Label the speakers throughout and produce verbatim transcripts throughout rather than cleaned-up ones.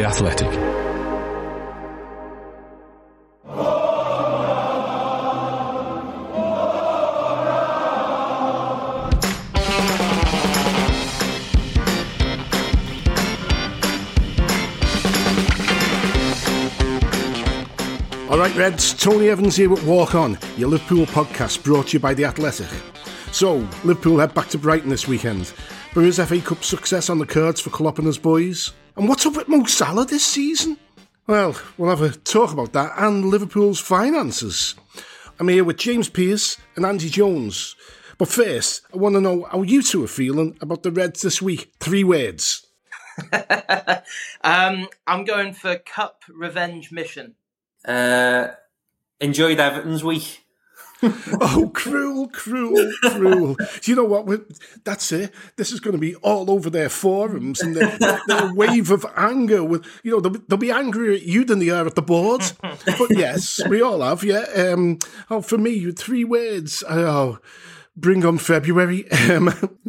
Speaker 1: Athletic.
Speaker 2: Alright Reds, Tony Evans here with Walk On, your Liverpool podcast brought to you by The Athletic. So, Liverpool head back to Brighton this weekend, but is F A Cup success on the cards for Klopp and his boys? And what's up with Mo Salah this season? Well, we'll have a talk about that and Liverpool's finances. I'm here with James Pearce and Andy Jones. But first, I want to know how you two are feeling about the Reds this week. Three words.
Speaker 3: um, I'm going for Cup Revenge Mission.
Speaker 4: Uh, enjoyed Everton's week.
Speaker 2: Oh, cruel, cruel, cruel. Do you know what? We're, that's it. This is going to be all over their forums and their, their wave of anger. With, you know, they'll, they'll be angrier at you than they are at the board. But yes, we all have, yeah. Um, oh, for me, three words. Oh, bring on February. Um,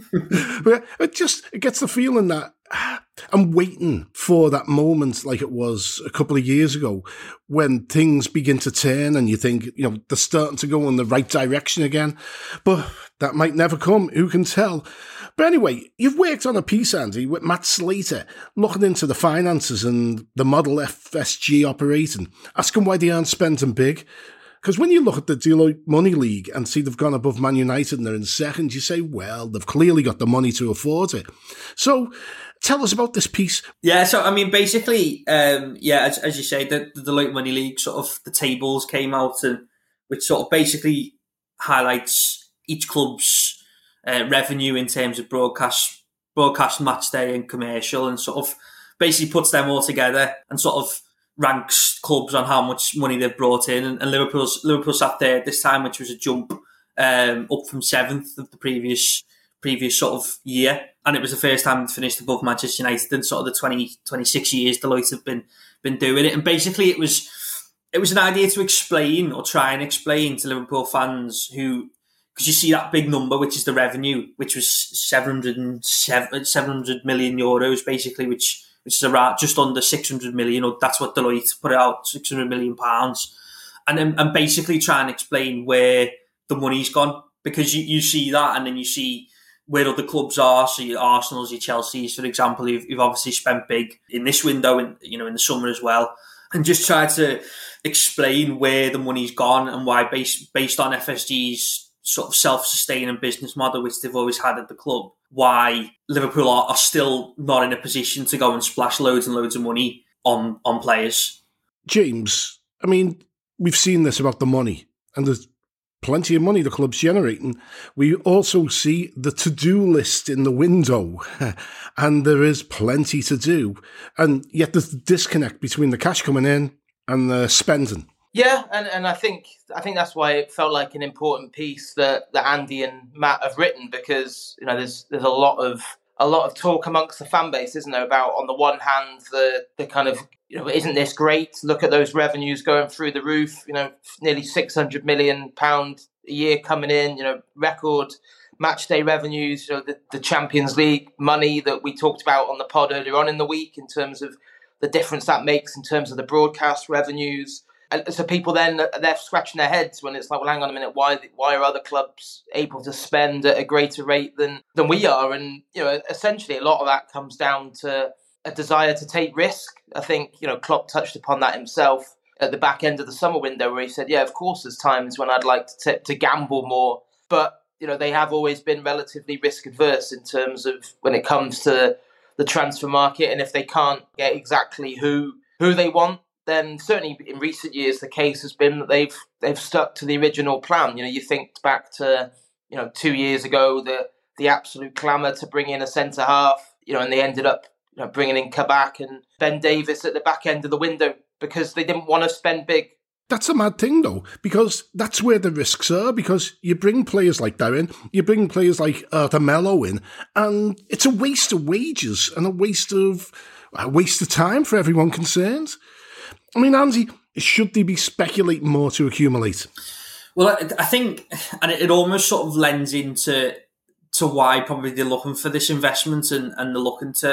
Speaker 2: but it just it gets the feeling that I'm waiting for that moment like it was a couple of years ago when things begin to turn and you think, you know, they're starting to go in the right direction again. But that might never come. Who can tell? But anyway, you've worked on a piece, Andy, with Matt Slater, looking into the finances and the model F S G operating, asking why they aren't spending big. Because when you look at the Deloitte Money League and see they've gone above Man United and they're in second, you say, well, they've clearly got the money to afford it. So tell us about this piece.
Speaker 4: Yeah, so I mean, basically, um, yeah, as, as you say, the, the Deloitte Money League, sort of the tables came out, and which sort of basically highlights each club's uh, revenue in terms of broadcast, broadcast match day and commercial, and sort of basically puts them all together and sort of ranks clubs on how much money they've brought in. And, and Liverpool's Liverpool sat third this time, which was a jump um, up from seventh of the previous previous sort of year. And it was the first time they finished above Manchester United in sort of the twenty, twenty-six years Deloitte have been been doing it. And basically it was it was an idea to explain or try and explain to Liverpool fans who, because you see that big number, which is the revenue, which was seven hundred million euros basically, which which is around just under six hundred million, or that's what Deloitte put out, six hundred million pounds. And then, and basically try and explain where the money's gone, because you, you see that and then you see where other clubs are. So your Arsenal's, your Chelsea's, for example, you've, you've obviously spent big in this window, in, you know, in the summer as well, and just try to explain where the money's gone and why, based based on F S G's sort of self-sustaining business model, which they've always had at the club, why Liverpool are, are still not in a position to go and splash loads and loads of money on on players.
Speaker 2: James, I mean, we've seen this about the money, and there's plenty of money the club's generating. We also see the to-do list in the window, and there is plenty to do. And yet there's the disconnect between the cash coming in and the spending.
Speaker 3: Yeah, and, and I think I think that's why it felt like an important piece that, that Andy and Matt have written, because you know there's there's a lot of a lot of talk amongst the fan base, isn't there, about on the one hand the the kind of, you know, isn't this great? Look at those revenues going through the roof. You know, nearly six hundred million pounds a year coming in. You know, record match day revenues. You know, the, the Champions League money that we talked about on the pod earlier on in the week in terms of the difference that makes in terms of the broadcast revenues. And so people then, they're scratching their heads when it's like, well, hang on a minute, why why are other clubs able to spend at a greater rate than, than we are? And, you know, essentially a lot of that comes down to a desire to take risk. I think, you know, Klopp touched upon that himself at the back end of the summer window, where he said, yeah, of course there's times when I'd like to, to gamble more. But, you know, they have always been relatively risk adverse in terms of when it comes to the transfer market. And if they can't get exactly who who they want, then certainly in recent years the case has been that they've they've stuck to the original plan. You know, you think back to, you know, two years ago, the the absolute clamour to bring in a centre half, you know, and they ended up, you know, bringing in Kabak and Ben Davies at the back end of the window because they didn't want to spend big.
Speaker 2: That's a mad thing, though, because that's where the risks are, because you bring players like that in, you bring players like Arthur Melo in, and it's a waste of wages and a waste of a waste of time for everyone concerned. I mean, Andy, should they be speculating more to accumulate?
Speaker 4: Well, I think, and it almost sort of lends into to why probably they're looking for this investment, and, and they're looking to,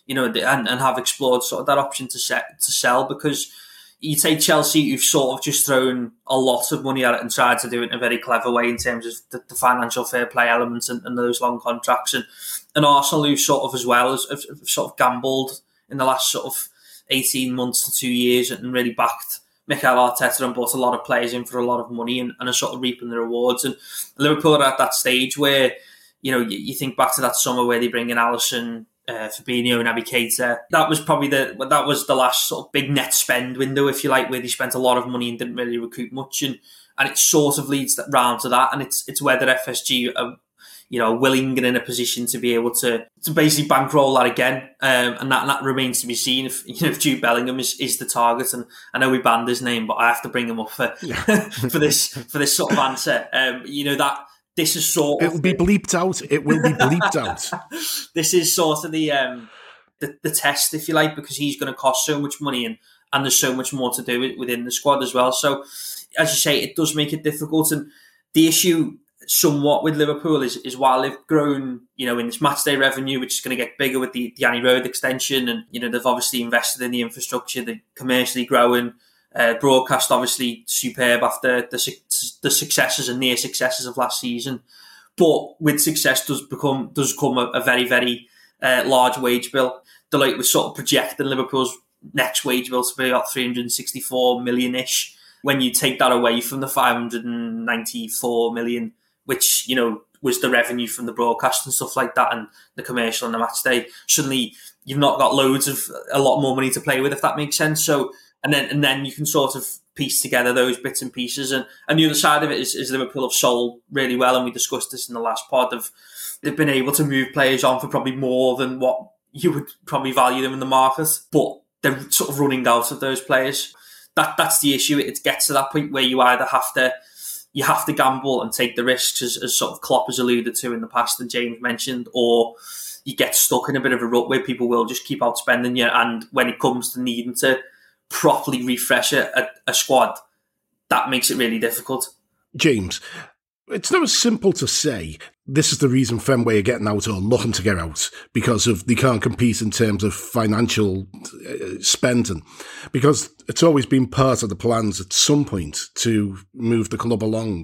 Speaker 4: you know, and, and have explored sort of that option to set to sell, because you take Chelsea, who've sort of just thrown a lot of money at it and tried to do it in a very clever way in terms of the, the financial fair play elements and, and those long contracts, and, and Arsenal, who sort of as well have, have, have sort of gambled in the last sort of eighteen months to two years and really backed Mikel Arteta and brought a lot of players in for a lot of money and, and are sort of reaping the rewards. And Liverpool are at that stage where, you know, you, you think back to that summer where they bring in Alisson, Uh, Fabinho and Naby Keita. That was probably the that was the last sort of big net spend window, if you like, where they spent a lot of money and didn't really recruit much, and and it sort of leads round to that. And it's it's whether F S G are, you know, willing and in a position to be able to to basically bankroll that again, um, and that and that remains to be seen. If you know if Jude Bellingham is, is the target, and I know we banned his name, but I have to bring him up for for this for this sort of answer. Um, you know that. This is sort of...
Speaker 2: It will be bleeped out. It will be bleeped out.
Speaker 4: This is sort of the, um, the the test, if you like, because he's going to cost so much money and, and there's so much more to do within the squad as well. So, as you say, it does make it difficult. And the issue somewhat with Liverpool is, is while they've grown, you know, in this matchday revenue, which is going to get bigger with the, the Annie Road extension, and, you know, they've obviously invested in the infrastructure, they're commercially growing. Uh, broadcast obviously superb after the the successes and near successes of last season, but with success does become does come a, a very very uh, large wage bill. Deloitte was sort of projecting Liverpool's next wage bill to be about three hundred sixty-four million ish. When you take that away from the five hundred ninety-four million, which you know was the revenue from the broadcast and stuff like that, and the commercial and the match day, suddenly you've not got loads of a lot more money to play with, if that makes sense. So. And then and then you can sort of piece together those bits and pieces. And, and the other side of it is, is Liverpool have sold really well, and we discussed this in the last pod, of they've been able to move players on for probably more than what you would probably value them in the market, but they're sort of running out of those players. That That's the issue. It gets to that point where you either have to you have to gamble and take the risks, as, as sort of Klopp has alluded to in the past and James mentioned, or you get stuck in a bit of a rut where people will just keep outspending you, and when it comes to needing to properly refresh a, a, a squad, that makes it really difficult.
Speaker 2: James, it's not as simple to say this is the reason Fenway are getting out or looking to get out, because of they can't compete in terms of financial uh, spending, because it's always been part of the plans at some point to move the club along.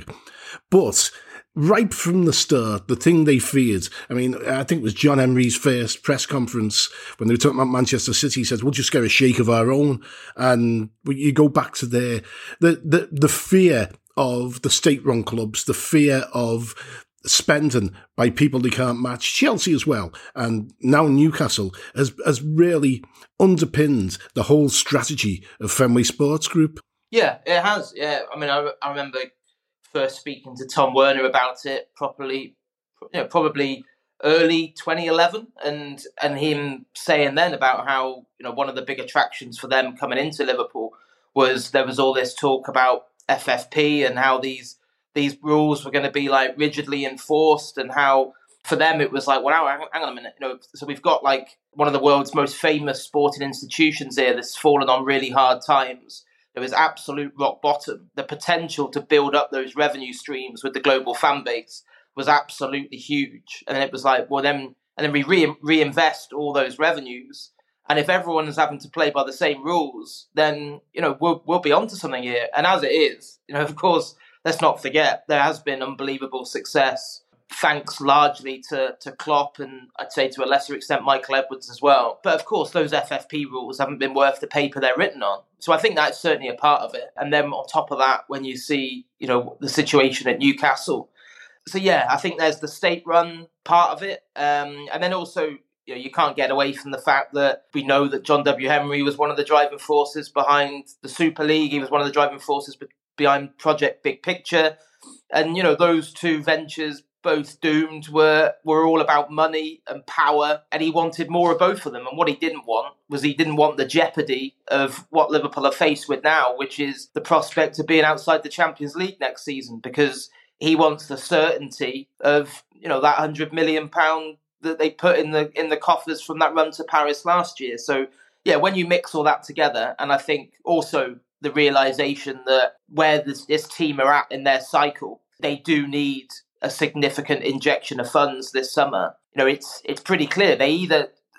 Speaker 2: But right from the start, the thing they feared, I mean, I think it was John Emery's first press conference when they were talking about Manchester City, he said, we'll just get a shake of our own. And you go back to there, the, the, the fear of the state-run clubs, the fear of spending by people they can't match, Chelsea as well, and now Newcastle, has, has really underpinned the whole strategy of Fenway Sports Group.
Speaker 3: Yeah, it has. Yeah, I mean, I, I remember first speaking to Tom Werner about it properly, you know, probably early twenty eleven, and and him saying then about how, you know, one of the big attractions for them coming into Liverpool was there was all this talk about F F P and how these these rules were going to be like rigidly enforced, and how for them it was like, well, hang, hang on a minute, you know, so we've got like one of the world's most famous sporting institutions here that's fallen on really hard times. There was absolute rock bottom. The potential to build up those revenue streams with the global fan base was absolutely huge. And then it was like, well, then, and then we re- reinvest all those revenues. And if everyone is having to play by the same rules, then, you know, we'll, we'll be onto something here. And as it is, you know, of course, let's not forget, there has been unbelievable success, thanks largely to, to Klopp, and I'd say to a lesser extent Michael Edwards as well. But of course, those F F P rules haven't been worth the paper they're written on. So I think that's certainly a part of it. And then on top of that, when you see, you know, the situation at Newcastle. So yeah, I think there's the state-run part of it. Um, and then also, you know, you can't get away from the fact that we know that John W. Henry was one of the driving forces behind the Super League. He was one of the driving forces behind Project Big Picture. And, you know, those two ventures, both doomed, were were all about money and power, and he wanted more of both of them. And what he didn't want was he didn't want the jeopardy of what Liverpool are faced with now, which is the prospect of being outside the Champions League next season, because he wants the certainty of, you know, that one hundred million pounds that they put in the in the coffers from that run to Paris last year. So yeah, when you mix all that together, and I think also the realisation that where this, this team are at in their cycle, they do need a significant injection of funds this summer. You know, it's it's pretty clear they either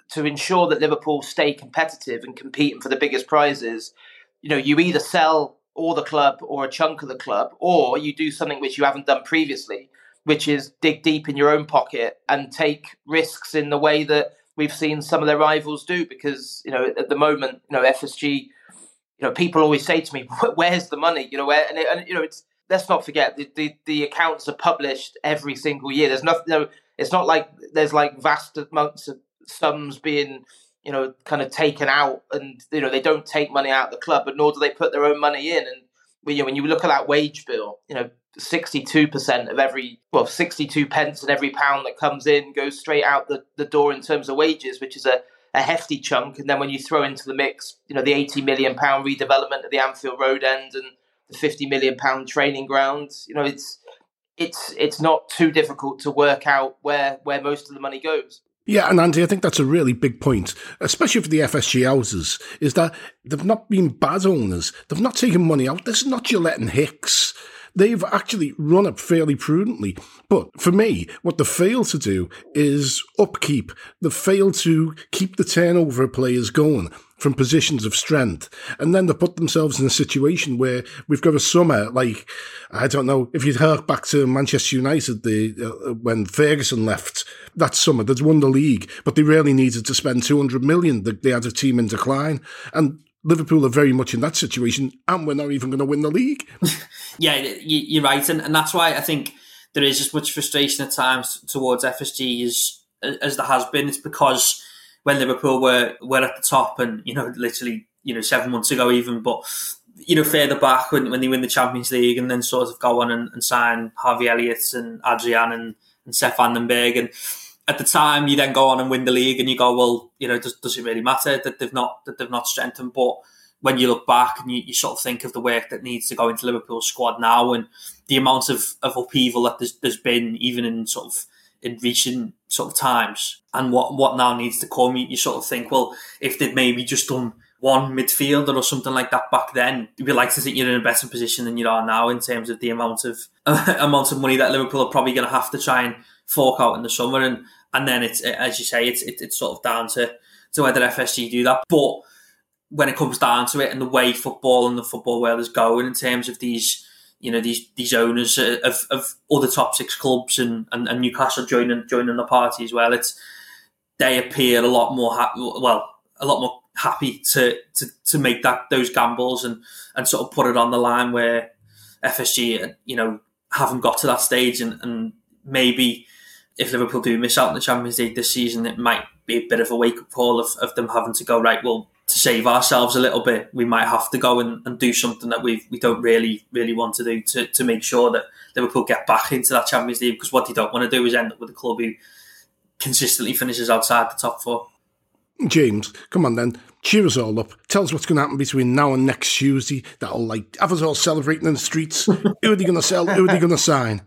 Speaker 3: to ensure that Liverpool stay competitive and competing for the biggest prizes, you know, you either sell all the club or a chunk of the club, or you do something which you haven't done previously, which is dig deep in your own pocket and take risks in the way that we've seen some of their rivals do. Because, you know, at the moment, you know, F S G, you know, people always say to me, where's the money? You know, where, and, it, and you know, it's, let's not forget, the, the, the accounts are published every single year. There's nothing, you know, it's not like there's like vast amounts of sums being, you know, kind of taken out, and, you know, they don't take money out of the club, but nor do they put their own money in. And you know, when you look at that wage bill, you know, sixty-two percent of every, well, sixty-two pence in every pound that comes in goes straight out the, the door in terms of wages, which is a, a hefty chunk. And then when you throw into the mix, you know, the eighty million pound redevelopment of the Anfield Road end and the fifty million pound training grounds, you know, it's it's it's not too difficult to work out where where most of the money goes.
Speaker 2: Yeah, and Andy, I think that's a really big point, especially for the F S G houses, is that they've not been bad owners. They've not taken money out. This is not Gillette and Hicks. They've actually run it fairly prudently. But for me, what they fail to do is upkeep. They fail to keep the turnover of players going from positions of strength. And then they put themselves in a situation where we've got a summer, like, I don't know, if you'd hark back to Manchester United, the, uh, when Ferguson left that summer, they'd won the league, but they really needed to spend two hundred million. They, they had a team in decline. And Liverpool are very much in that situation, and we're not even going to win the league.
Speaker 4: Yeah, you're right. And, and that's why I think there is as much frustration at times towards F S G as, as there has been. It's because when Liverpool were, were at the top, and, you know, literally, you know, seven months ago even, but, you know, further back when, when they win the Champions League and then sort of go on and, and sign Harvey Elliott and Adrian and, and Seth Vandenberg. And at the time, you then go on and win the league, and you go, well, you know, does, does it really matter that they've not that they've not strengthened? But when you look back and you, you sort of think of the work that needs to go into Liverpool's squad now, and the amount of, of upheaval that there's, there's been, even in sort of in recent sort of times, and what, what now needs to come, you, you sort of think, well, if they'd maybe just done one midfielder or something like that back then, you'd be like to think you're in a better position than you are now in terms of the amount of uh, amount of money that Liverpool are probably going to have to try and fork out in the summer. And and then it's, as you say, it's it, it's sort of down to, to whether F S G do that. But when it comes down to it, and the way football and the football world is going in terms of these, you know, these these owners of, of other top six clubs, and, and, and Newcastle joining joining the party as well, it's they appear a lot more happy, well, a lot more happy to, to, to make that those gambles and, and sort of put it on the line, where F S G, you know, haven't got to that stage, and, and maybe if Liverpool do miss out on the Champions League this season, it might be a bit of a wake-up call of, of them having to go, right, well, to save ourselves a little bit, we might have to go and, and do something that we we don't really, really want to do to, to make sure that Liverpool get back into that Champions League, because what you don't want to do is end up with a club who consistently finishes outside the top four.
Speaker 2: James, come on then, cheer us all up. Tell us what's going to happen between now and next Tuesday. That'll, like, have us all celebrating in the streets. Who are they going to sell? Who are they going to sign?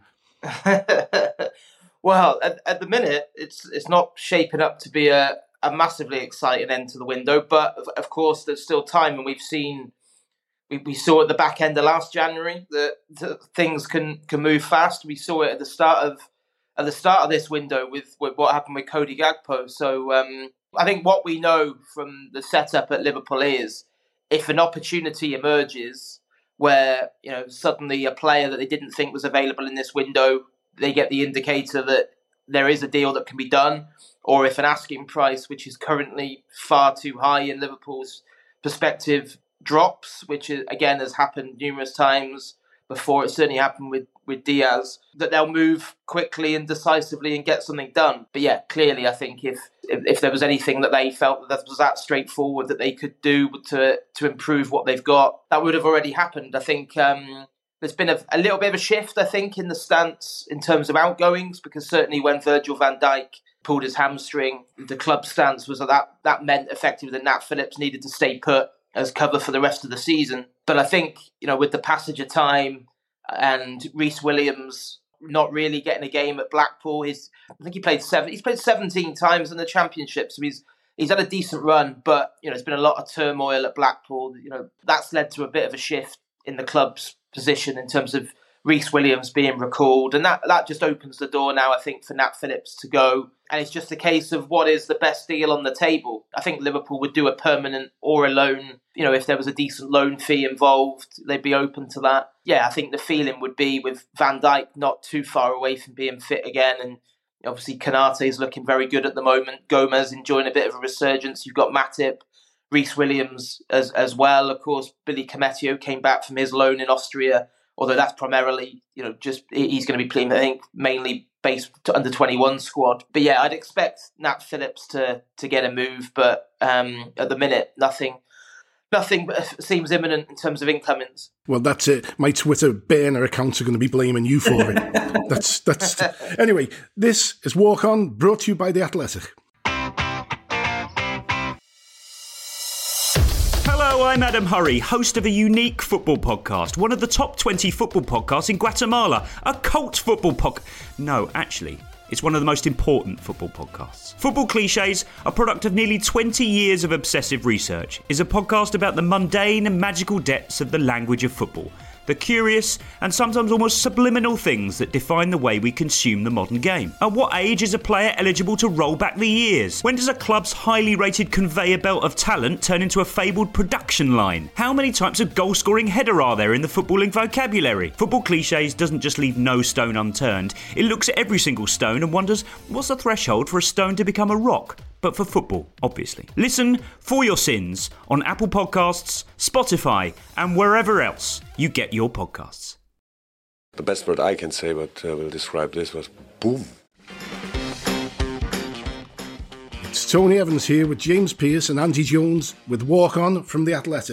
Speaker 3: Well, at, at the minute, it's it's not shaping up to be a, a massively exciting end to the window, but of, of course, there's still time, and we've seen, we, we saw at the back end of last January that, that things can, can move fast. We saw it at the start of at the start of this window with, with what happened with Cody Gakpo. So um, I think what we know from the setup at Liverpool is, if an opportunity emerges where, you know, suddenly a player that they didn't think was available in this window, they get the indicator that there is a deal that can be done, or if an asking price, which is currently far too high in Liverpool's perspective, drops, which is, again has happened numerous times before. It certainly happened with, with Diaz, that they'll move quickly and decisively and get something done. But yeah, clearly, I think if if, if there was anything that they felt that was that straightforward that they could do to to improve what they've got, that would have already happened. I think um, there's been a, a little bit of a shift, I think, in the stance in terms of outgoings, because certainly when Virgil van Dijk pulled his hamstring, the club stance was that that, that meant effectively that Nat Phillips needed to stay put as cover for the rest of the season. But I think, you know, with the passage of time and Reece Williams not really getting a game at Blackpool, his I think he played seven. He's played seventeen times in the Championship, so he's he's had a decent run. But you know, there's been a lot of turmoil at Blackpool. You know, that's led to a bit of a shift in the club's position in terms of Reece Williams being recalled. And that, that just opens the door now, I think, for Nat Phillips to go. And it's just a case of what is the best deal on the table. I think Liverpool would do a permanent or a loan. You know, if there was a decent loan fee involved, they'd be open to that. Yeah, I think the feeling would be with Van Dijk not too far away from being fit again. And obviously Konate is looking very good at the moment. Gomez enjoying a bit of a resurgence. You've got Matip, Reece Williams as, as well. Of course, Billy Koumetio came back from his loan in Austria, although that's primarily, you know, just he's going to be playing, I think, mainly based to under twenty-one squad. But yeah, I'd expect Nat Phillips to to get a move, but um, at the minute, nothing nothing seems imminent in terms of incomings.
Speaker 2: Well, that's it. My Twitter burner accounts are going to be blaming you for it. that's that's anyway. This is Walk On, brought to you by The Athletic.
Speaker 1: Hello, I'm Adam Hurrey, host of a unique football podcast, one of the top twenty football podcasts in Guatemala, a cult football podcast. No, actually, it's one of the most important football podcasts. Football Clichés, a product of nearly twenty years of obsessive research, is a podcast about the mundane and magical depths of the language of football, the curious and sometimes almost subliminal things that define the way we consume the modern game. At what age is a player eligible to roll back the years? When does a club's highly rated conveyor belt of talent turn into a fabled production line? How many types of goal-scoring header are there in the footballing vocabulary? Football Clichés doesn't just leave no stone unturned. It looks at every single stone and wonders, what's the threshold for a stone to become a rock? But for football, obviously. Listen for your sins on Apple Podcasts, Spotify, and wherever else you get your podcasts.
Speaker 5: The best word I can say, but uh, will describe this, was boom.
Speaker 2: It's Tony Evans here with James Pearce and Andy Jones with Walk On from The Athletic.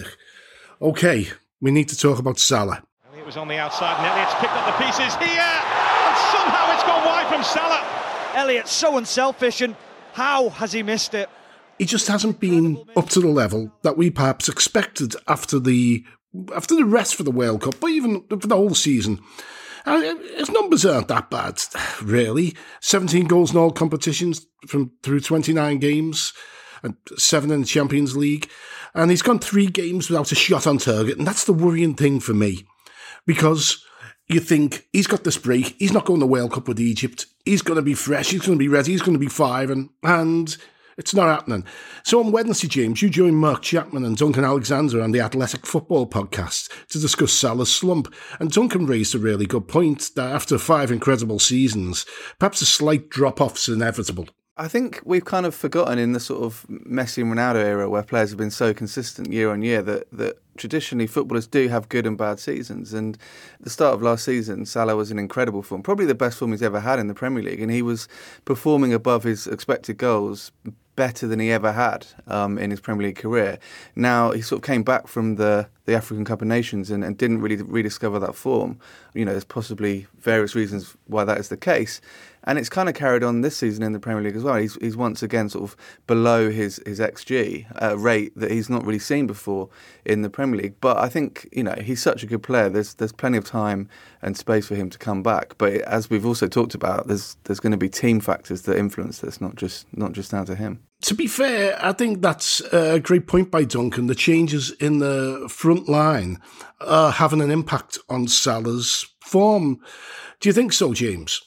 Speaker 2: Okay, we need to talk about Salah.
Speaker 6: It was on the outside, and Elliott's picked up the pieces here, and somehow it's gone wide from Salah.
Speaker 7: Elliott's so unselfish, and how has he missed it?
Speaker 2: He just hasn't been up to the level that we perhaps expected after the after the rest for the World Cup, but even for the whole season. Uh, his numbers aren't that bad, really. seventeen goals in all competitions from through twenty-nine games, and seven in the Champions League. And he's gone three games without a shot on target, and that's the worrying thing for me. Because you think, he's got this break, he's not going to the World Cup with Egypt, he's going to be fresh, he's going to be ready, he's going to be firing, and it's not happening. So on Wednesday, James, you joined Mark Chapman and Duncan Alexander on the Athletic Football podcast to discuss Salah's slump, and Duncan raised a really good point that after five incredible seasons, perhaps a slight drop-off is inevitable.
Speaker 8: I think we've kind of forgotten in the sort of Messi and Ronaldo era where players have been so consistent year on year that, that traditionally footballers do have good and bad seasons. And at the start of last season, Salah was in incredible form, probably the best form he's ever had in the Premier League, and he was performing above his expected goals better than he ever had um, in his Premier League career. Now, he sort of came back from the, the African Cup of Nations and, and didn't really rediscover that form. You know, there's possibly various reasons why that is the case. And it's kind of carried on this season in the Premier League as well. He's he's once again sort of below his, his X G uh, rate that he's not really seen before in the Premier League. But I think, you know, he's such a good player. There's there's plenty of time and space for him to come back. But as we've also talked about, there's there's going to be team factors that influence this, not just not just down to him.
Speaker 2: To be fair, I think that's a great point by Duncan. The changes in the front line are having an impact on Salah's form. Do you think so, James?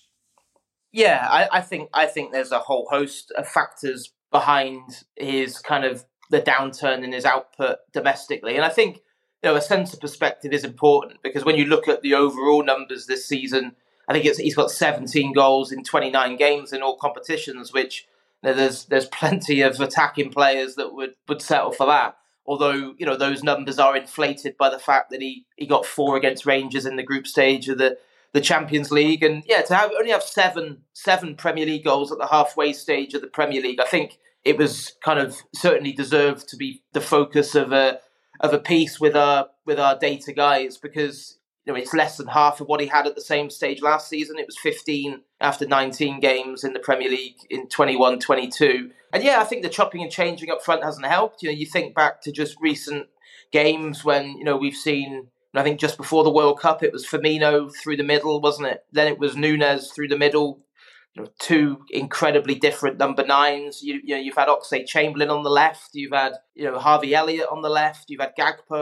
Speaker 3: Yeah, I, I think I think there's a whole host of factors behind his kind of the downturn in his output domestically, and I think, you know, a centre perspective is important because when you look at the overall numbers this season, I think it's he's got seventeen goals in twenty-nine games in all competitions, which, you know, there's there's plenty of attacking players that would, would settle for that. Although, you know, those numbers are inflated by the fact that he, he got four against Rangers in the group stage of the the Champions League, and yeah, to have only have seven seven Premier League goals at the halfway stage of the Premier League, I think it was kind of certainly deserved to be the focus of a of a piece with our with our data guys, because, you know, it's less than half of what he had at the same stage last season. It was fifteen after nineteen games in the Premier League in twenty-one twenty-two, and yeah, I think the chopping and changing up front hasn't helped. You know, you think back to just recent games when, you know, we've seen. I think just before the World Cup, it was Firmino through the middle, wasn't it? Then it was Nunez through the middle. You know, two incredibly different number nines. You, you know, you've had Oxlade-Chamberlain on the left. You've had, you know, Harvey Elliott on the left. You've had Gakpo.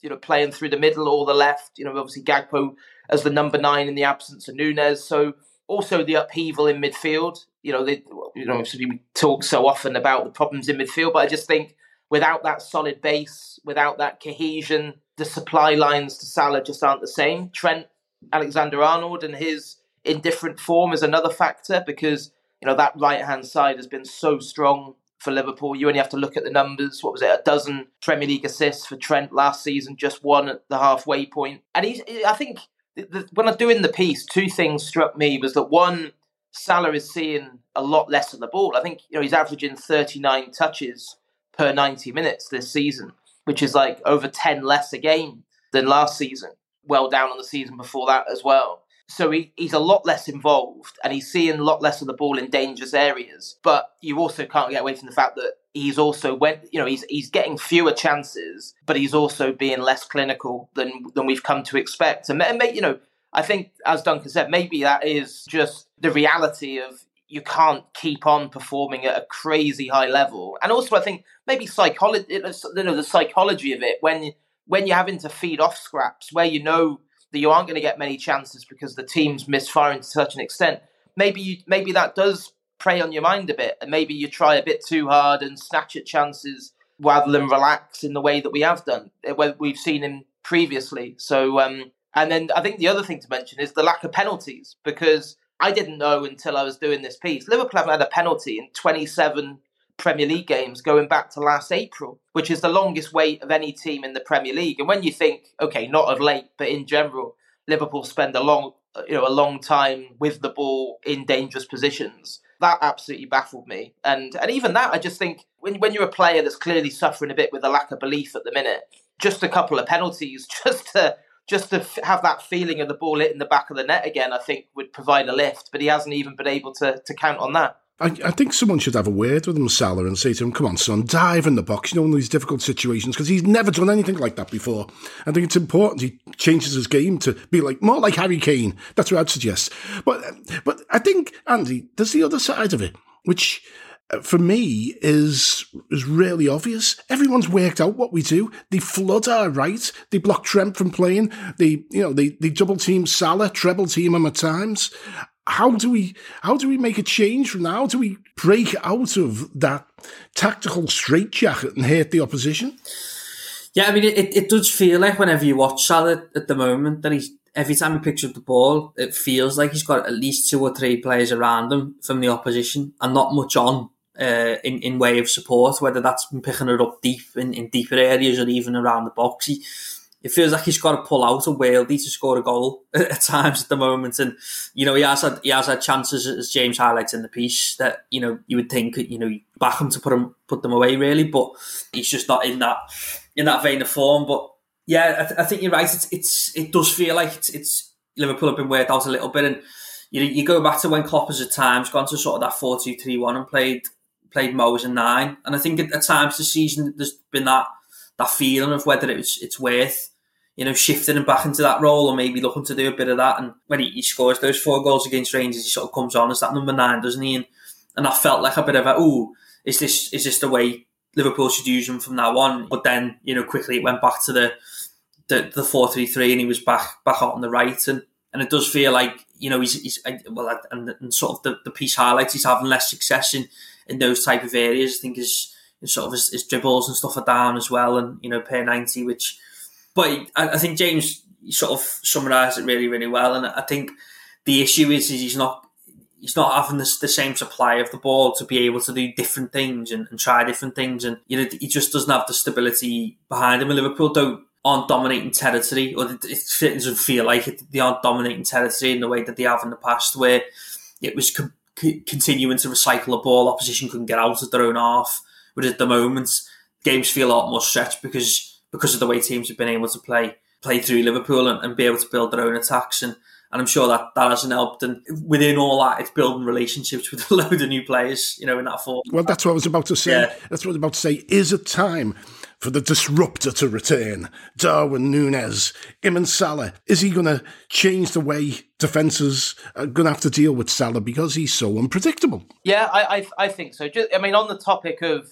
Speaker 3: you know, playing through the middle or the left. You know, obviously Gakpo as the number nine in the absence of Núñez. So also the upheaval in midfield. You know, they, you know, we talk so often about the problems in midfield, but I just think without that solid base, without that cohesion, the supply lines to Salah just aren't the same. Trent Alexander-Arnold and his indifferent form is another factor because, you know, that right-hand side has been so strong for Liverpool. You only have to look at the numbers. What was it? A dozen Premier League assists for Trent last season, just one at the halfway point. And he's, I think the, the, when I was doing the piece, two things struck me was that one, Salah is seeing a lot less of the ball. I think, you know, he's averaging thirty-nine touches per ninety minutes this season, which is like over ten less a game than last season. Well down on the season before that as well. So he, he's a lot less involved and he's seeing a lot less of the ball in dangerous areas. But you also can't get away from the fact that he's also when you know he's he's getting fewer chances, but he's also being less clinical than than we've come to expect. And, and you know, I think, as Duncan said, maybe that is just the reality of you can't keep on performing at a crazy high level. And also, I think maybe psychology, you know, the psychology of it when when you're having to feed off scraps, where you know that you aren't going to get many chances because the team's misfiring to such an extent. Maybe you, maybe that does prey on your mind a bit, and maybe you try a bit too hard and snatch at chances rather than relax in the way that we have done, where we've seen him previously. So, um, and then I think the other thing to mention is the lack of penalties, because I didn't know until I was doing this piece, Liverpool haven't had a penalty in twenty-seven Premier League games going back to last April, which is the longest wait of any team in the Premier League. And when you think, okay, not of late, but in general, Liverpool spend a long, you know, a long time with the ball in dangerous positions. That absolutely baffled me. And and even that, I just think when when you're a player that's clearly suffering a bit with a lack of belief at the minute, just a couple of penalties, just to just to have that feeling of the ball hitting the back of the net again, I think would provide a lift. But he hasn't even been able to to count on that.
Speaker 2: I, I think someone should have a word with him, Salah, and say to him, come on, son, dive in the box, you know, in these difficult situations, because he's never done anything like that before. I think it's important he changes his game to be like more like Harry Kane. That's what I'd suggest. But, but I think, Andy, there's the other side of it, which for me is is really obvious. Everyone's worked out what we do. They flood our right. They block Trent from playing. They, you know, they, they double team Salah, treble team him at times. How do we how do we make a change from now? How do we break out of that tactical straitjacket and hurt the opposition?
Speaker 4: Yeah, I mean, it, it does feel like whenever you watch Salah at the moment, that he's every time he picks up the ball, it feels like he's got at least two or three players around him from the opposition and not much on uh, in, in way of support, whether that's been picking it up deep in, in deeper areas or even around the box. He, It feels like he's got to pull out a worldie to score a goal at times at the moment. And, you know, he has had, he has had chances, as James highlights in the piece, that, you know, you would think, you know, you back him to put him, put them away, really. But he's just not in that in that vein of form. But, yeah, I, th- I think you're right. It's, it's It does feel like it's, it's Liverpool have been worked out a little bit. And, you know, you go back to when Klopp has at times gone to sort of that four two three one and played played Mo as a nine. And I think at, at times this season there's been that that feeling of whether it's it's worth, you know, shifting him back into that role or maybe looking to do a bit of that. And when he, he scores those four goals against Rangers, he sort of comes on as that number nine, doesn't he? And, and that felt like a bit of a, ooh, is this is this the way Liverpool should use him from now on? But then, you know, quickly it went back to the the, the four three three and he was back back out on the right. And, and it does feel like, you know, he's, he's well, and, and sort of the, the piece highlights he's having less success in, in those type of areas. I think his, his sort of his, his dribbles and stuff are down as well. And, you know, per ninety, which... But I think James sort of summarised it really, really well. And I think the issue is, is he's not he's not having the, the same supply of the ball to be able to do different things and, and try different things. And, you know, he just doesn't have the stability behind him. And Liverpool don't aren't dominating territory, or it, it doesn't feel like it, they aren't dominating territory in the way that they have in the past, where it was co- co- continuing to recycle a ball, opposition couldn't get out of their own half. But at the moment, games feel a lot more stretched because because of the way teams have been able to play play through Liverpool and, and be able to build their own attacks. And, and I'm sure that, that hasn't helped. And within all that, it's building relationships with a load of new players, you know, in that form.
Speaker 2: Well, that's what I was about to say.
Speaker 4: Yeah.
Speaker 2: That's what I was about to say. Is it time for the disruptor to return? Darwin Núñez, Iman Salah. Is he going to change the way defences are going to have to deal with Salah because he's so unpredictable?
Speaker 3: Yeah, I I, I think so. Just, I mean, on the topic of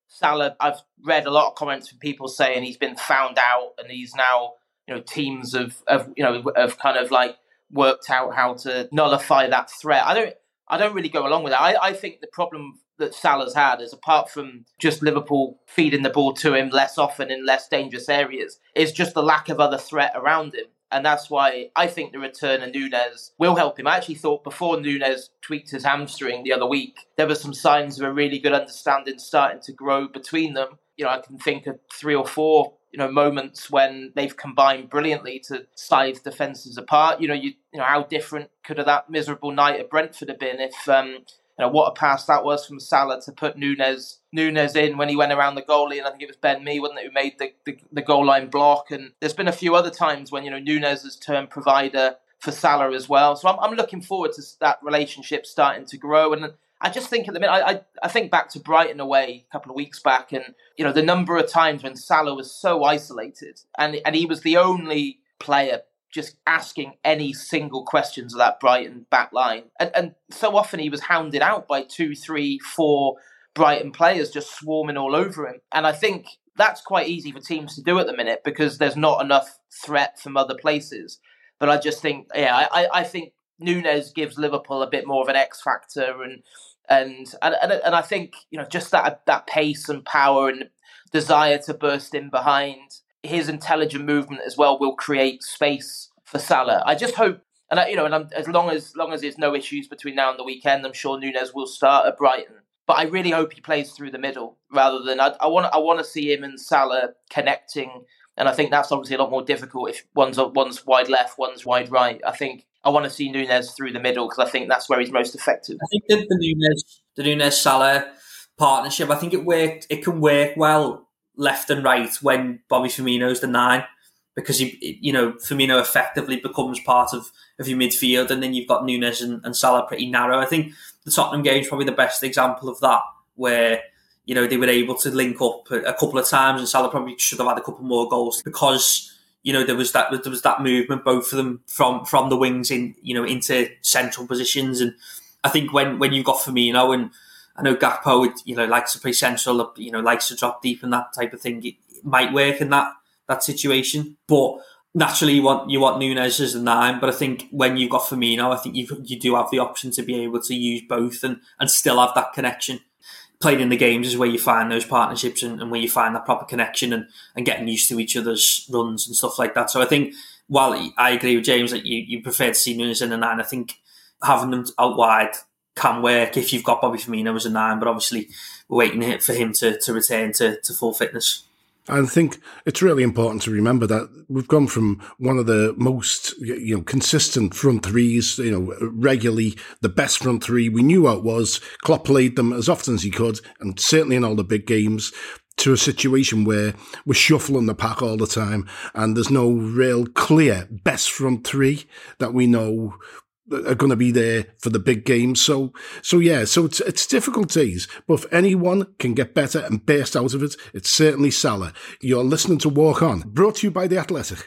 Speaker 3: Salah, I've read a lot of comments from people saying he's been found out and he's now, you know, teams have, have you know, have kind of like worked out how to nullify that threat. I don't, I don't really go along with that. I, I think the problem that Salah's had is, apart from just Liverpool feeding the ball to him less often in less dangerous areas, is just the lack of other threat around him. And that's why I think the return of Núñez will help him. I actually thought before Núñez tweaked his hamstring the other week, there were some signs of a really good understanding starting to grow between them. You know, I can think of three or four, you know, moments when they've combined brilliantly to size defences apart. You know, you, you know, how different could that miserable night at Brentford have been if, um, you know, what a pass that was from Salah to put Núñez Núñez in when he went around the goalie, and I think it was Ben Mee, wasn't it, who made the, the, the goal line block. And there's been a few other times when, you know, Núñez has turned provider for Salah as well. So I'm I'm looking forward to that relationship starting to grow. And I just think at the minute, I, I I think back to Brighton away a couple of weeks back, and you know the number of times when Salah was so isolated, and and he was the only player just asking any single questions of that Brighton back line, and and so often he was hounded out by two, three, four Brighton players just swarming all over him. And I think that's quite easy for teams to do at the minute because there's not enough threat from other places. But I just think, yeah, I I think Núñez gives Liverpool a bit more of an X factor, and and and and I think, you know, just that that pace and power and desire to burst in behind, his intelligent movement as well will create space for Salah. I just hope, and I, you know, and I'm, as long as long as there's no issues between now and the weekend, I'm sure Núñez will start at Brighton. But I really hope he plays through the middle rather than I, I want. I want to see him and Salah connecting. And I think that's obviously a lot more difficult if one's one's wide left, one's wide right. I think I want to see Núñez through the middle because I think that's where he's most effective.
Speaker 4: I think the, the Núñez, the Núñez Salah partnership, I think it worked. It can work well left and right when Bobby Firmino's the nine, because he, you know, Firmino effectively becomes part of, of your midfield, and then you've got Núñez and, and Salah pretty narrow. I think the Tottenham game is probably the best example of that, where you know, they were able to link up a couple of times, and Salah probably should have had a couple more goals because, you know, there was that there was that movement, both of them from, from the wings in, you know, into central positions. And I think when, when you've got Firmino, and I know Gakpo would, you know, likes to play central, you know, likes to drop deep and that type of thing, it might work in that that situation. But naturally, you want you want Núñez as the nine. But I think when you've got Firmino, I think you you do have the option to be able to use both and, and still have that connection. Playing in the games is where you find those partnerships and, and where you find that proper connection and, and getting used to each other's runs and stuff like that. So I think, while I agree with James that you, you prefer to see Núñez in the nine, I think having them out wide can work if you've got Bobby Firmino as a nine, but obviously we're waiting for him to, to return to, to full fitness.
Speaker 2: I think it's really important to remember that we've gone from one of the most, you know, consistent front threes, you know, regularly the best front three. We knew what it was. Klopp played them as often as he could, and certainly in all the big games, to a situation where we're shuffling the pack all the time, and there's no real clear best front three that we know are going to be there for the big games. So, so yeah, so it's it's difficult days, but if anyone can get better and burst out of it, it's certainly Salah. You're listening to Walk On, brought to you by The Athletic.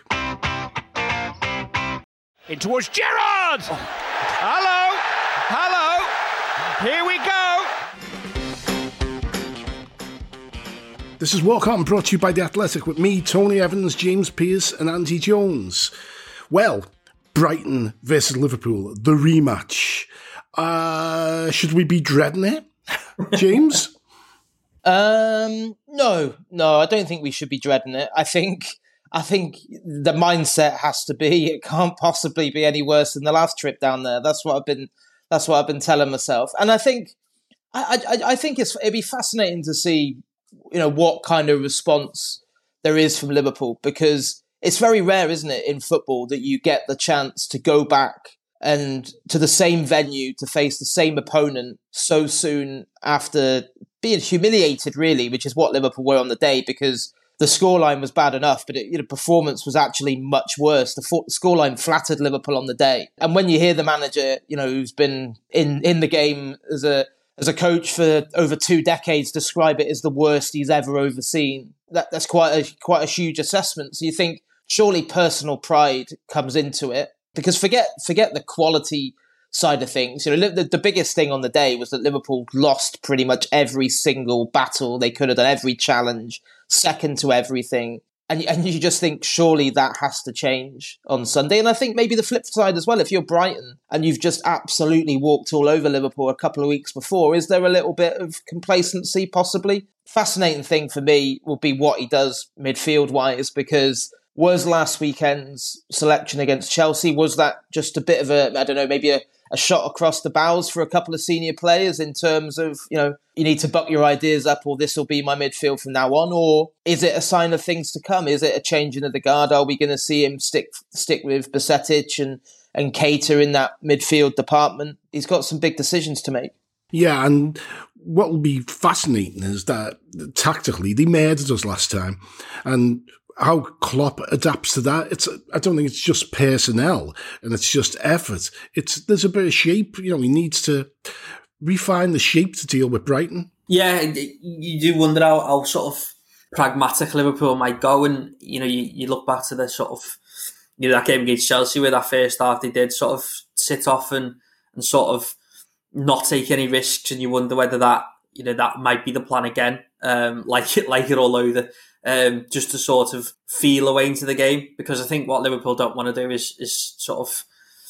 Speaker 6: In towards Gerrard! Oh. Hello! Hello! Here we go!
Speaker 2: This is Walk On, brought to you by The Athletic, with me, Tony Evans, James Pearce and Andy Jones. Well, Brighton versus Liverpool, the rematch. Uh, should we be dreading it, James?
Speaker 3: um, no, no, I don't think we should be dreading it. I think, I think the mindset has to be it can't possibly be any worse than the last trip down there. That's what I've been. That's what I've been telling myself. And I think, I, I, I think it's it'd be fascinating to see, you know, what kind of response there is from Liverpool, because it's very rare, isn't it, in football that you get the chance to go back and to the same venue to face the same opponent so soon after being humiliated, really, which is what Liverpool were on the day, because the scoreline was bad enough, but it, you know, performance was actually much worse. The for- scoreline flattered Liverpool on the day. And when you hear the manager, you know, who's been in, in the game as a as a coach for over two decades, describe it as the worst he's ever overseen, that that's quite a quite a huge assessment. So you think, surely personal pride comes into it, because forget forget the quality side of things. You know, the, the biggest thing on the day was that Liverpool lost pretty much every single battle they could have done, every challenge, second to everything. And, and you just think, surely that has to change on Sunday. And I think maybe the flip side as well, if you're Brighton and you've just absolutely walked all over Liverpool a couple of weeks before, is there a little bit of complacency possibly? Fascinating thing for me will be what he does midfield-wise, because was last weekend's selection against Chelsea, was that just a bit of a, I don't know, maybe a, a shot across the bows for a couple of senior players in terms of, you know, you need to buck your ideas up or this will be my midfield from now on? Or is it a sign of things to come? Is it a changing of the guard? Are we going to see him stick stick with Bajcetic and, and Keita in that midfield department? He's got some big decisions to make.
Speaker 2: Yeah, and what will be fascinating is that tactically they murdered us last time. And how Klopp adapts to that, it's I don't think it's just personnel and it's just effort. It's there's a bit of shape. You know, he needs to refine the shape to deal with Brighton.
Speaker 4: Yeah, you do wonder how, how sort of pragmatic Liverpool might go, and you know, you, you look back to the sort of, you know, that game against Chelsea where that first half they did sort of sit off and, and sort of not take any risks, and you wonder whether that, you know, that might be the plan again, um, like it like it all over. Um, just to sort of feel away into the game, because I think what Liverpool don't want to do is is sort of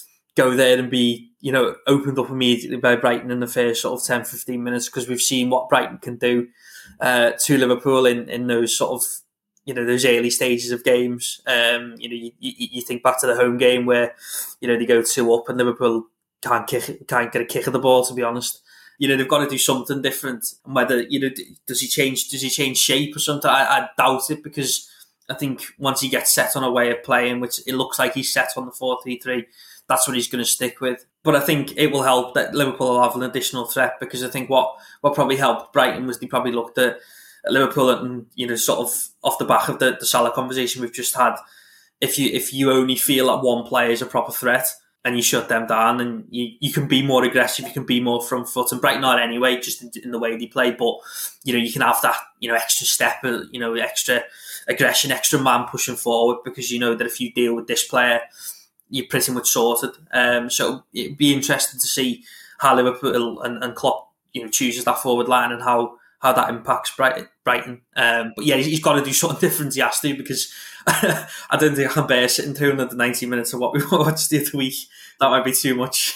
Speaker 4: go there and be, you know, opened up immediately by Brighton in the first sort of ten, fifteen minutes, because we've seen what Brighton can do uh, to Liverpool in, in those sort of, you know, those early stages of games. Um, you know, you, you, you think back to the home game where, you know, they go two up and Liverpool can't kick, can't get a kick of the ball, to be honest. You know, they've got to do something different. And whether, you know, does he change, does he change shape or something? I, I doubt it, because I think once he gets set on a way of playing, which it looks like he's set on the four three three, that's what he's going to stick with. But I think it will help that Liverpool will have an additional threat, because I think what, what probably helped Brighton was they probably looked at, at Liverpool and, you know, sort of off the back of the, the Salah conversation we've just had. If you, if you only feel that one player is a proper threat, and you shut them down, and you, you can be more aggressive, you can be more front foot, and Brighton are anyway, just in, in the way they play. But you know, you can have that, you know, extra step, you know, extra aggression, extra man pushing forward, because you know that if you deal with this player, you're pretty much sorted. Um, so it'd be interesting to see how Liverpool and, and Klopp, you know, chooses that forward line and how how that impacts Brighton. Um, but yeah, he's got to do something different. He has to, because I don't think I can bear sitting through another ninety minutes of what we watched the other week. That might be too much.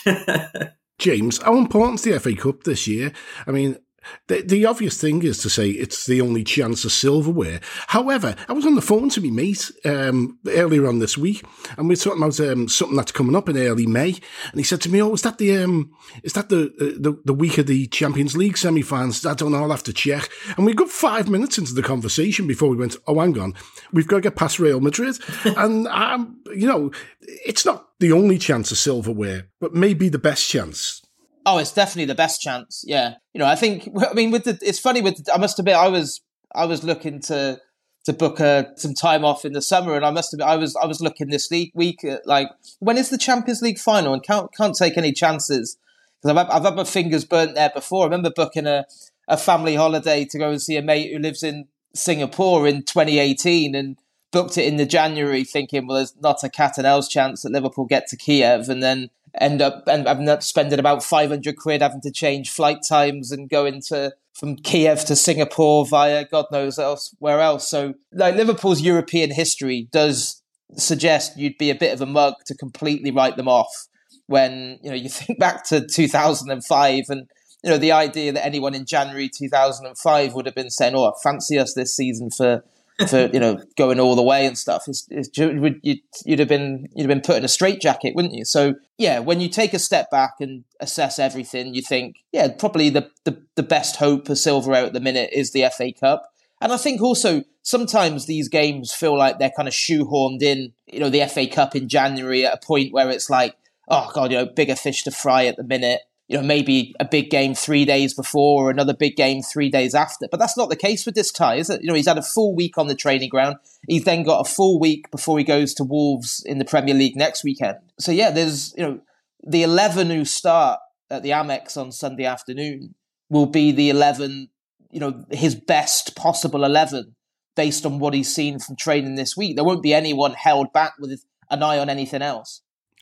Speaker 2: James, how important is the F A Cup this year? I mean, the, the obvious thing is to say it's the only chance of silverware. However, I was on the phone to my mate um, earlier on this week, and we were talking about um, something that's coming up in early May. And he said to me, "Oh, is that the um, is that the, uh, the the week of the Champions League semi-finals? I don't know. I'll have to check." And we got five minutes into the conversation before we went, "Oh, hang on, we've got to get past Real Madrid." And um, you know, it's not the only chance of silverware, but maybe the best chance.
Speaker 3: Oh, it's definitely the best chance. Yeah, you know, I think. I mean, with the, it's funny. With I must admit, I was I was looking to to book a, some time off in the summer, and I must admit, I was I was looking this week week at, like, when is the Champions League final, and can't can't take any chances, because I've I've had my fingers burnt there before. I remember booking a a family holiday to go and see a mate who lives in Singapore in twenty eighteen, and booked it in the January, thinking, well, there's not a cat and owl's chance that Liverpool get to Kiev, and then end up and ended up spending about five hundred quid having to change flight times and going to from Kiev to Singapore via God knows else where else. So, like, Liverpool's European history does suggest you'd be a bit of a mug to completely write them off when, you know, you think back to two thousand five, and you know, the idea that anyone in January two thousand five would have been saying, "Oh, fancy us this season for." for, you know, going all the way and stuff, is, is you'd, you'd have been you'd have been put in a straitjacket, wouldn't you? So yeah, when you take a step back and assess everything, you think, yeah, probably the the, the best hope for silver out at the minute is the F A Cup. And I think also sometimes these games feel like they're kind of shoehorned in, you know, the F A Cup in January at a point where it's like, oh God, you know, bigger fish to fry at the minute. You know, maybe a big game three days before or another big game three days after. But that's not the case with this tie, is it? You know, he's had a full week on the training ground. He's then got a full week before he goes to Wolves in the Premier League next weekend. So yeah, there's, you know, the eleven who start at the Amex on Sunday afternoon will be the eleven, you know, his best possible eleven based on what he's seen from training this week. There won't be anyone held back with an eye on anything else.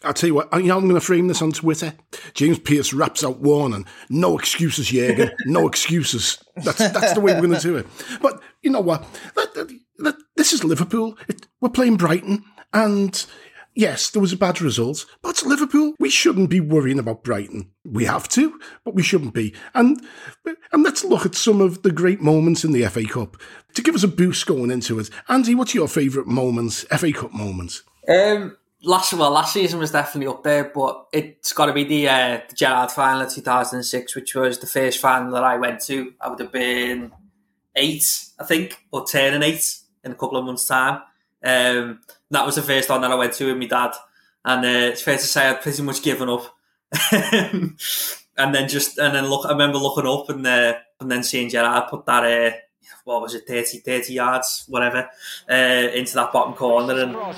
Speaker 2: I'll tell you what, you know, I'm going to frame this on Twitter. James Pearce raps out warning, no excuses, Jürgen, no excuses. That's that's the way we're going to do it. But you know what? That, that, that, this is Liverpool. It, we're playing Brighton, and yes, there was a bad result, but it's Liverpool. We shouldn't be worrying about Brighton. We have to, but we shouldn't be. And and let's look at some of the great moments in the F A Cup to give us a boost going into it. Andy, what's your favourite moments, F A Cup moments?
Speaker 4: Um... Last well, last season was definitely up there, but it's got to be the, uh, the Gerrard final of two thousand six, which was the first final that I went to. I would have been eight, I think, or turning eight in a couple of months' time. Um, that was the first one that I went to with my dad, and uh, it's fair to say I'd pretty much given up. and then just and then look, I remember looking up and uh, and then seeing Gerrard put that. Uh, what was it, thirty, thirty yards, whatever, uh, into that bottom corner. And
Speaker 6: oh,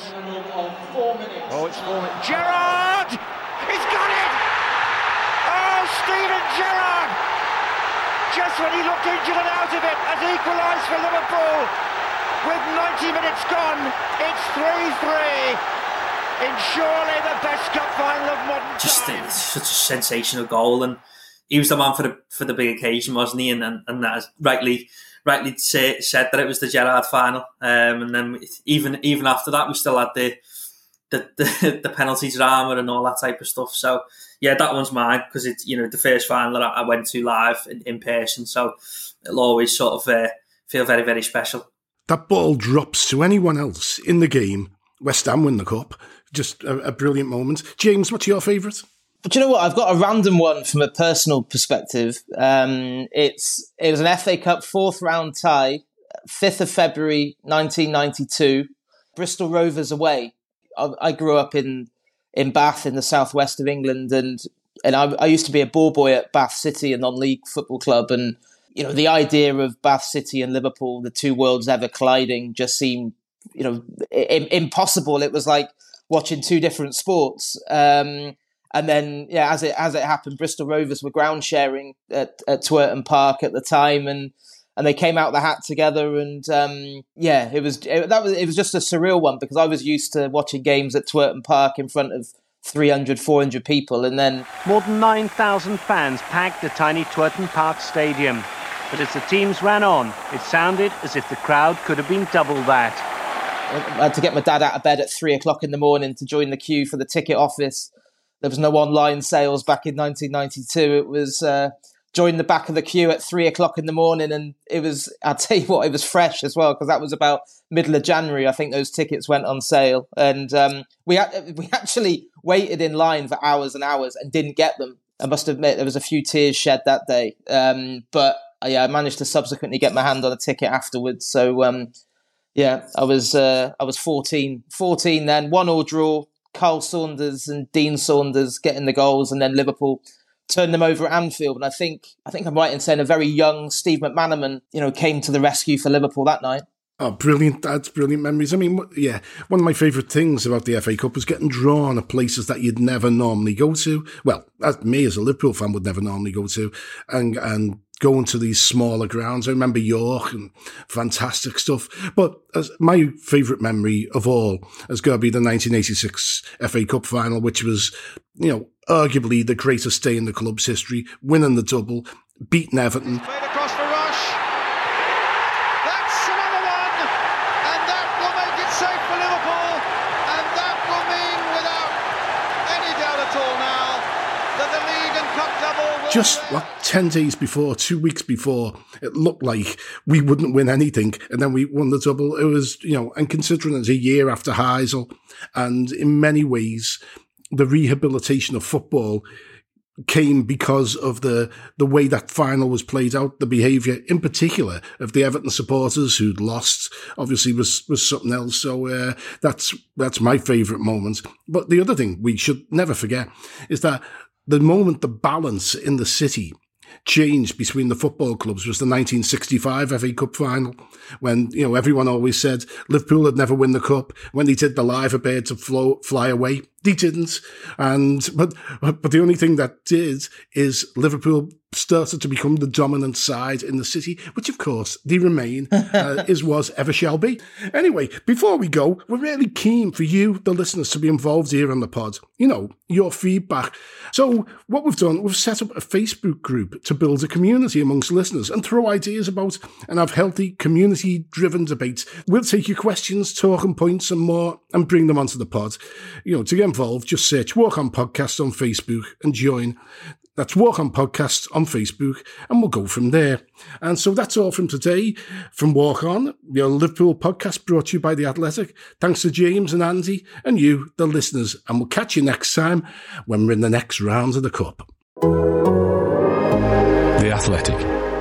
Speaker 6: it's four minutes. Gerrard! He's got it! Oh, Steven Gerrard! Just when he looked injured and out of it, has equalised for Liverpool. With ninety minutes gone, it's three three. In surely the best cup final of modern
Speaker 4: Just
Speaker 6: time.
Speaker 4: Just such a sensational goal. And he was the man for the for the big occasion, wasn't he? And and, and that is rightly... rightly say, said that it was the Gerrard final, um, and then even even after that, we still had the the, the the penalty drama and all that type of stuff. So yeah, that one's mine because it's you know the first final that I went to live in, in person. So it'll always sort of uh, feel very very special.
Speaker 2: That ball drops to anyone else in the game. West Ham win the cup. Just a, a brilliant moment. James, what's your favourite?
Speaker 3: But you know what? I've got a random one from a personal perspective. Um, it's it was an F A Cup fourth round tie, fifth of February nineteen ninety-two, Bristol Rovers away. I, I grew up in in Bath in the southwest of England, and and I, I used to be a ball boy at Bath City, a non-league football club, and you know the idea of Bath City and Liverpool, the two worlds ever colliding, just seemed you know I- impossible. It was like watching two different sports. Um, And then, yeah, as it as it happened, Bristol Rovers were ground sharing at, at Twerton Park at the time, and and they came out the hat together, and um, yeah, it was it, that was it was just a surreal one because I was used to watching games at Twerton Park in front of three hundred, four hundred people, and then
Speaker 9: more than nine thousand fans packed the tiny Twerton Park Stadium. But as the teams ran on, it sounded as if the crowd could have been double that.
Speaker 3: I had to get my dad out of bed at three o'clock in the morning to join the queue for the ticket office. There was no online sales back in nineteen ninety-two. It was uh, join the back of the queue at three o'clock in the morning, and it was, I'll tell you what, it was fresh as well, because that was about middle of January. I think those tickets went on sale. And um, we ha- we actually waited in line for hours and hours and didn't get them. I must admit, there was a few tears shed that day. Um, but uh, yeah, I managed to subsequently get my hand on a ticket afterwards. So um, yeah, I was uh, I was fourteen, fourteen then, one all draw. Carl Saunders and Dean Saunders getting the goals, and then Liverpool turned them over at Anfield. And I think I think I'm right in saying a very young Steve McManaman, you know, came to the rescue for Liverpool that night.
Speaker 2: Oh, brilliant. That's brilliant memories. I mean, yeah, one of my favourite things about the F A Cup was getting drawn at places that you'd never normally go to. Well, as me as a Liverpool fan would never normally go to, and and going to these smaller grounds. I remember York and fantastic stuff. But as my favourite memory of all has got to be the nineteen eighty-six F A Cup final, which was, you know, arguably the greatest day in the club's history, winning the double, beating Everton. Just what ten days before, two weeks before, it looked like we wouldn't win anything, and then we won the double. It was, you know, and considering it's a year after Heysel, and in many ways, the rehabilitation of football came because of the the way that final was played out, the behaviour, in particular, of the Everton supporters who'd lost. Obviously, was was something else. So uh, that's that's my favourite moment. But the other thing we should never forget is that the moment the balance in the city changed between the football clubs was the nineteen sixty-five F A Cup final, when, you know, everyone always said Liverpool would never win the cup. When they did the Liver Bird to flow, fly away, They didn't. And but but the only thing that did is Liverpool started to become the dominant side in the city, which of course they remain, uh, is, was, ever shall be. Anyway, before we go, we're really keen for you, the listeners, to be involved here on the pod. You know, your feedback. So what we've done, we've set up a Facebook group to build a community amongst listeners and throw ideas about and have healthy community-driven debates. We'll take your questions, talking points and more and bring them onto the pod. You know, to get involved, just search Walk On Podcast on Facebook and join. That's Walk On Podcast on Facebook, and we'll go from there. And so that's all from today from Walk On, your Liverpool podcast brought to you by The Athletic. Thanks to James and Andy and you, the listeners, and we'll catch you next time when we're in the next round of the Cup.
Speaker 10: The Athletic.